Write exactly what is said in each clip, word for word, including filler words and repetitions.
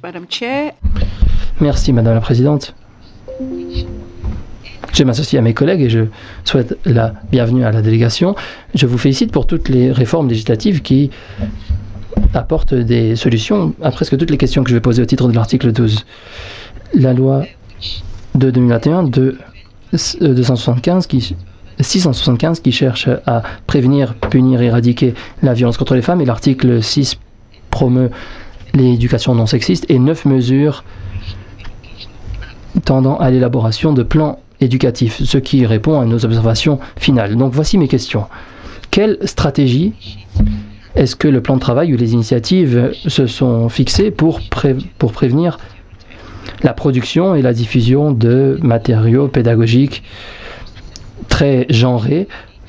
Madam Chair. Merci, Madame la Présidente. Je m'associe à mes collègues et je souhaite la bienvenue à la délégation. Je vous félicite pour toutes les réformes législatives qui apportent des solutions à presque toutes les questions que je vais poser au titre de l'article douze. La loi de deux mille vingt et un de deux cent soixante-quinze qui six cent soixante-quinze qui cherche à prévenir, punir et éradiquer la violence contre les femmes, et l'article six promeut l'éducation non sexiste, et neuf mesures tendant à l'élaboration de plans éducatifs, ce qui répond à nos observations finales. Donc voici mes questions. Quelle stratégie est-ce que le plan de travail ou les initiatives se sont fixées pour, pré pour prévenir la production et la diffusion de matériaux pédagogiques très genrés,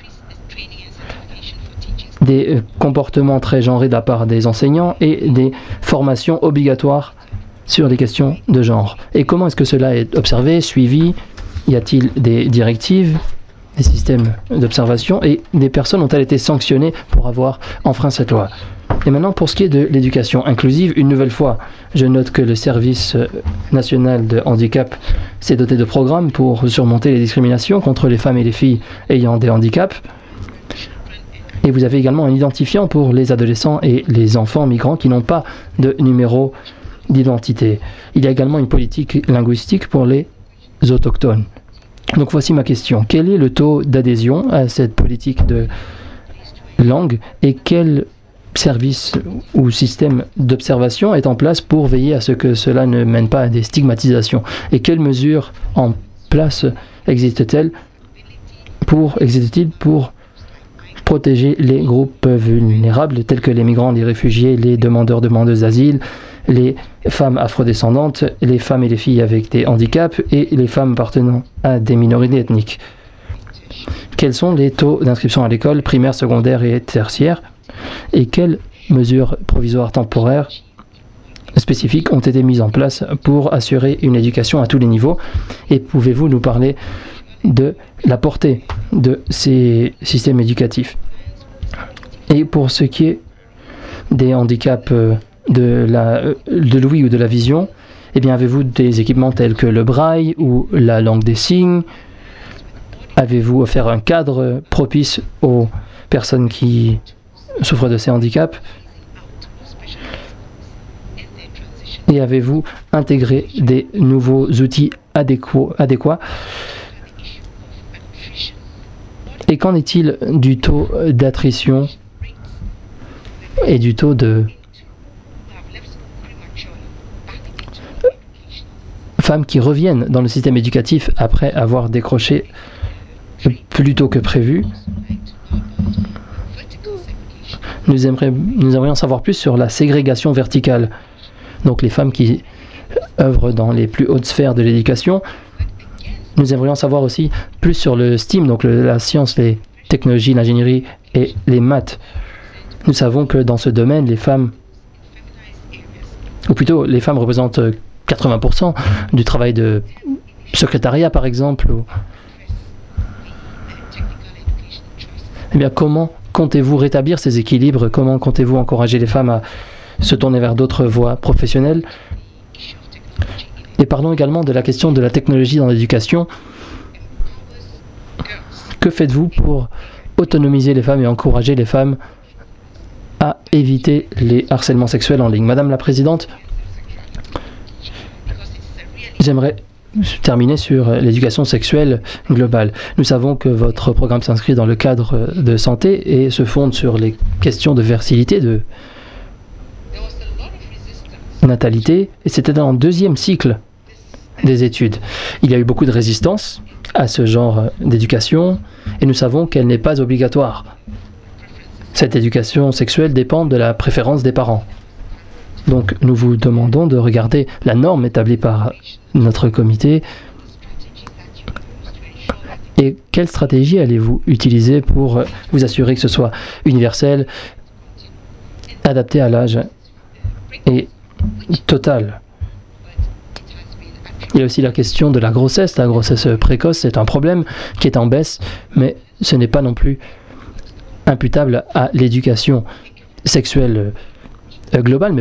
des comportements très genrés de la part des enseignants et des formations obligatoires sur les questions de genre? Et comment est-ce que cela est observé, suivi? Y a-t-il des directives, des systèmes d'observation, et des personnes ont-elles été sanctionnées pour avoir enfreint cette loi? Et maintenant, pour ce qui est de l'éducation inclusive, une nouvelle fois, je note que le service national de handicap s'est doté de programmes pour surmonter les discriminations contre les femmes et les filles ayant des handicaps. Et vous avez également un identifiant pour les adolescents et les enfants migrants qui n'ont pas de numéro d'identité. Il y a également une politique linguistique pour les autochtones. Donc voici ma question. Quel est le taux d'adhésion à cette politique de langue et quel service ou système d'observation est en place pour veiller à ce que cela ne mène pas à des stigmatisations? Et quelles mesures en place existent-elles pour, existent-ils pour protéger les groupes vulnérables tels que les migrants, les réfugiés, les demandeurs, demandeuses d'asile, les femmes afrodescendantes, les femmes et les filles avec des handicaps et les femmes appartenant à des minorités ethniques? Quels sont les taux d'inscription à l'école primaire, secondaire et tertiaire? Et quelles mesures provisoires temporaires spécifiques ont été mises en place pour assurer une éducation à tous les niveaux? Et pouvez-vous nous parler de la portée de ces systèmes éducatifs? Et pour ce qui est des handicaps de la, de l'ouïe ou de la vision, eh bien, avez-vous des équipements tels que le braille ou la langue des signes? Avez-vous offert un cadre propice aux personnes qui souffrent de ces handicaps? Et avez-vous intégré des nouveaux outils adéquats? Et qu'en est-il du taux d'attrition et du taux de femmes qui reviennent dans le système éducatif après avoir décroché plus tôt que prévu? Nous, aimerions, nous aimerions savoir plus sur la ségrégation verticale. Donc les femmes qui œuvrent dans les plus hautes sphères de l'éducation. Nous aimerions savoir aussi plus sur le STEAM, donc le, la science, les technologies, l'ingénierie et les maths. Nous savons que dans ce domaine, les femmes, ou plutôt les femmes représentent quatre-vingts pour cent du travail de secrétariat par exemple. Ou... Eh bien, comment comptez-vous rétablir ces équilibres? Comment comptez-vous encourager les femmes à se tourner vers d'autres voies professionnelles? Et parlons également de la question de la technologie dans l'éducation. Que faites-vous pour autonomiser les femmes et encourager les femmes à éviter les harcèlements sexuels en ligne? Madame la Présidente, j'aimerais terminer sur l'éducation sexuelle globale. Nous savons que votre programme s'inscrit dans le cadre de santé et se fonde sur les questions de fertilité, de natalité, et c'était dans le deuxième cycle des études. Il y a eu beaucoup de résistance à ce genre d'éducation et nous savons qu'elle n'est pas obligatoire. Cette éducation sexuelle dépend de la préférence des parents. Donc nous vous demandons de regarder la norme établie par notre comité et quelle stratégie allez-vous utiliser pour vous assurer que ce soit universel, adapté à l'âge et total. Il y a aussi la question de la grossesse. La grossesse précoce, c'est un problème qui est en baisse, mais ce n'est pas non plus imputable à l'éducation sexuelle globale, mais